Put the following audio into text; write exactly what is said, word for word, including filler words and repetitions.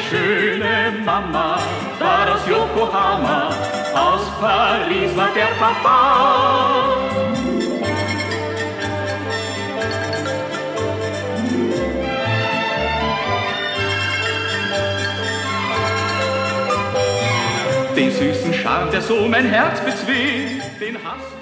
schöne Mama war aus Yokohama, aus Paris war der Papa. Den süßen Charme, der so mein Herz bezwingt, den Hass